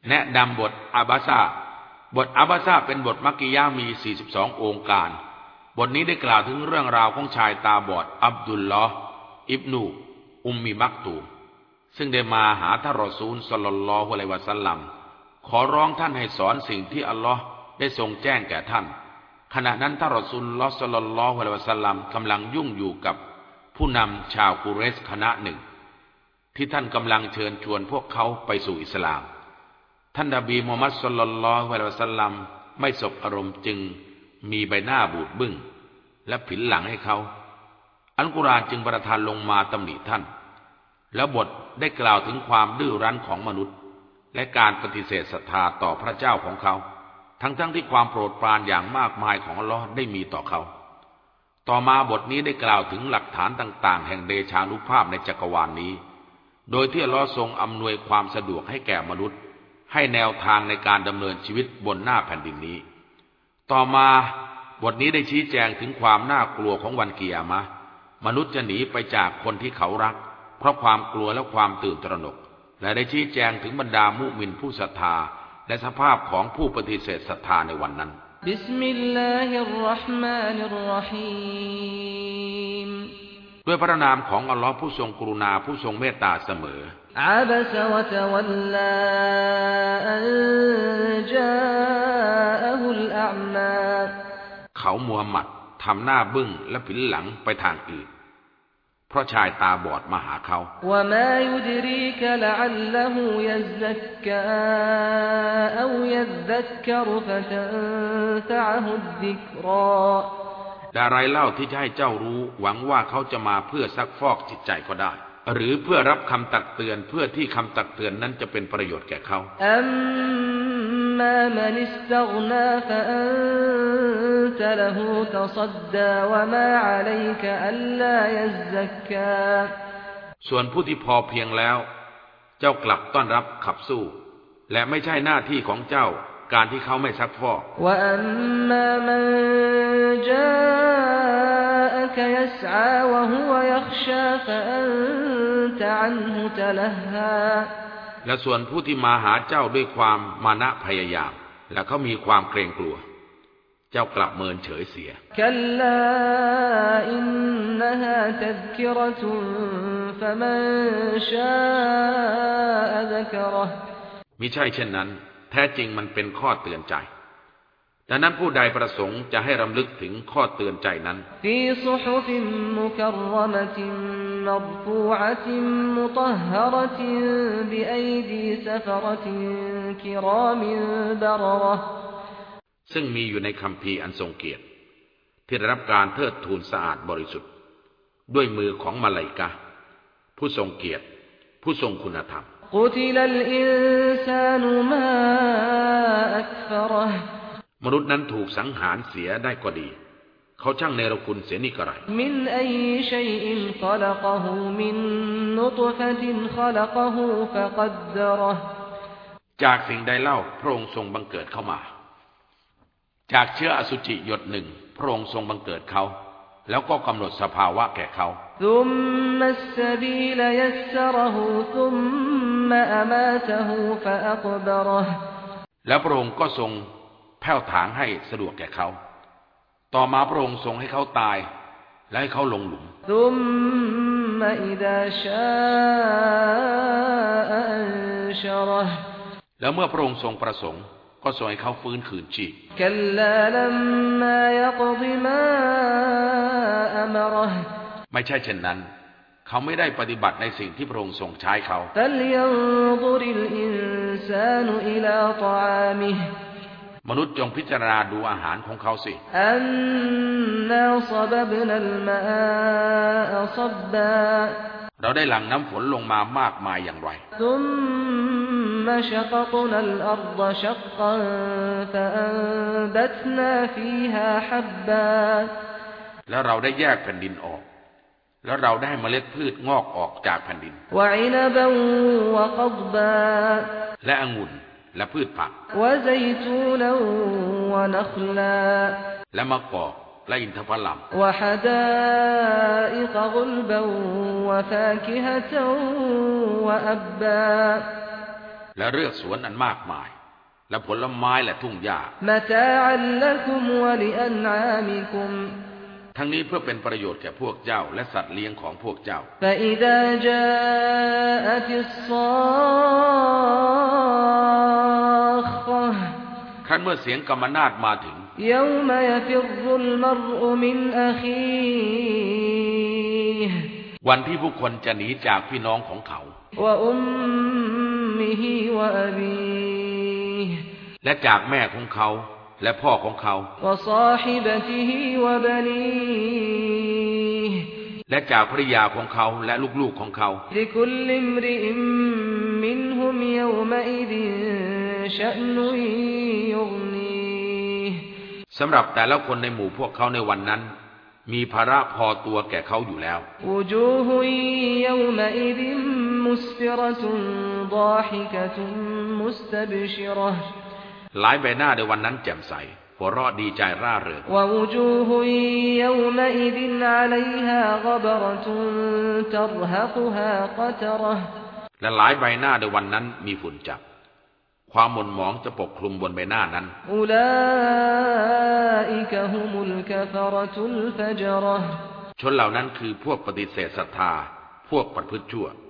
แนะนำบทอาบาซาบทอาบาซาเป็นบทมักกิยะห์มี42องค์การบทนี้ได้กล่าวถึงเรื่องราวของชายตาบอดอับดุลลอฮ์อิบนูอุมมีมักตูมซึ่งได้มาหาท่านรอซูลศ็อลลัลลอฮุอะลัยฮิวะซัลลัมขอร้องท่านให้สอนสิ่งที่อัลลอฮ์ได้ทรงแจ้งแก่ท่านขณะนั้นท่านรอซูลศ็อลลัลลอฮุอะลัยฮิวะซัลลัมกำลังยุ่งอยู่กับผู้นำชาวกุเรชคณะหนึ่งที่ท่านกำลังเชิญชวนพวกเขาไปสู่อิสลามท่านนบีมุฮัมมัดศ็อลลัลลอฮุอะลัยฮิวะซัลลัมไม่สบอารมณ์จึงมีใบหน้าบูดบึ้งและผินหลังให้เขาอัลกุรอานจึงประทานลงมาตำหนิท่านแล้วบทได้กล่าวถึงความดื้อรั้นของมนุษย์และการปฏิเสธศรัทธาต่อพระเจ้าของเขาทั้งที่ความโปรดปรานอย่างมากมายของอัลเลาะห์ได้มีต่อเขาต่อมาบทนี้ได้กล่าวถึงหลักฐานต่างๆแห่งเดชานุภาพในจักรวาลนี้โดยที่อัลเลาะห์ทรงอำนวยความสะดวกให้แก่มนุษย์ให้แนวทางในการดำเนินชีวิตบนหน้าแผ่นดินนี้ต่อมาบทนี้ได้ชี้แจงถึงความน่ากลัวของวันกิยามะห์มนุษย์จะหนีไปจากคนที่เขารักเพราะความกลัวและความตื่นตระหนกและได้ชี้แจงถึงบรรดามุมินผู้ศรัทธาและสภาพของผู้ปฏิเสธศรัทธาในวันนั้นบิสมิลลาฮิรเราะห์มานิรเราะฮีมด้วยพระนามของอัลเลาะห์ผู้ทรงกรุณาผู้ทรงเมตตาเสมออะบะซะวะตะวัลลาอันจาอะฮุลอะอ์มาเขามูฮัมหมัดทำหน้าบึ้งและผินหลังไปทางอื่นเพราะชายตาบอดมาหาเขาวะมายุดรีกะละอัลละฮูยัซซักกะเอายัซักกะรฟะตันฟะอะฮุซิกราแต่อะไรเล่าที่จะให้เจ้ารู้หวังว่าเขาจะมาเพื่อซักฟอกจิตใจก็ได้หรือเพื่อรับคำตักเตือนเพื่อที่คำตักเตือนนั้นจะเป็นประโยชน์แก่เขาอัมมามันอิสตัฆนาฟะอันตะละฮูตะศ็อดดาวะมาอะลัยกะอัลลายัซซักกาส่วนผู้ที่พอเพียงแล้วเจ้ากลับต้อนรับขับสู้และไม่ใช่หน้าที่ของเจ้าการที่เขาไม่ซักฟอกวะอัมมามันจาอะกะยัสอาวะฮุวะยัฆชาฟะอันตะอันฮุตะละฮาและส่วนผู้ที่มาหาเจ้าด้วยความมานะพยายามและเขามีความเกรงกลัวเจ้ากลับเมินเฉยเสียคัลลาอินนะฮาตัซกิเราะตุนฟะมันชาอะซักเราะห์มิใช่เช่นนั้นแท้จริงมันเป็นข้อเตือนใจดังนั้นผู้ใดประสงค์จะให้รำลึกถึงข้อเตือนใจนั้นฟีซุฮุฟิมุกัรรมะติมัรฟูอะติมุฏอฮฮะเราะติบิอัยดีซะฟะเราะติกิรอมินบะรเราะห์ซึ่งมีอยู่ในคัมภีร์อันทรงเกียรติที่ได้รับการเทิดทูนสะอาดบริสุทธิ์ด้วยมือของมลาอิกะฮ์ผู้ทรงเกียรติผู้ทรงคุณธรรมقتل الإنسان ما أكفره มนุษย์นั้นถูกสังหารเสียได้ก็ดีเขาช่างเนรคุณเสียนี่กระไรมินอัยชัยอินขลักฮูมินนุตฟะตินขลักฮูฟะกัดดะเราะห์จากสิ่งใดเล่าพระองค์ทรงบังเกิดเข้ามาจากเชื้ออสุจิหยดหนึ่งพระองค์ทรงบังเกิดเขาแล้วก็กำหนดสภาวะแก่เขาثم السبيل يسره ثم أماته فأقبره แล้วพระองค์ก็ทรงแผ่วถางให้สะดวกแก่เขาต่อมาพระองค์ทรงให้เขาตายและให้เขาลงหลุม ثم إذا شاء أنشره แล้วเมื่อพระองค์ทรงประสงค์ก็ทรงให้เขาฟื้นคืนชีพ كلا لما يقض ما أمرهไม่ใช่เช่นนั้นเขาไม่ได้ปฏิบัติในสิ่งที่พระองค์ทรงใช้เขามนุษย์จงพิจารณาดูอาหารของเขาสิเราได้หลั่งน้ำฝนลงมามากมายอย่างไรแล้วเราได้แยกแผ่นดินออกแล้วเราได้เมล็ดพืชงอกออกจากแผ่นดินและองุ่นและพืชผักและมะกอกและอินทผลัมและเลือกสวนอันมากมายและผลไม้และทุ่งหญ้าทั้งนี้เพื่อเป็นประโยชน์แก่พวกเจ้าและสัตว์เลี้ยงของพวกเจ้าครั้นเมื่อเสียงกำมนาฏมาถึงวันที่ผู้คนจะหนีจากพี่น้องของเขาและจากแม่ของเขาและพ่อของเขาและจากภริยาของเขาและลูกๆของเขาสำหรับแต่ละคนในหมู่พวกเขาในวันนั้นมีภาระพอตัวแก่เขาอยู่แล้วหลายใบหน้าในวันนั้นแจ่มใสหัวเราะดีใจร่าเริงและหลายใบหน้าในวันนั้นมีฝุ่นจับความหม่นหมองจะปกคลุมบนใบหน้านั้นชนเหล่านั้นคือพวกปฏิเสธศรัทธาพวกประพฤติชั่ว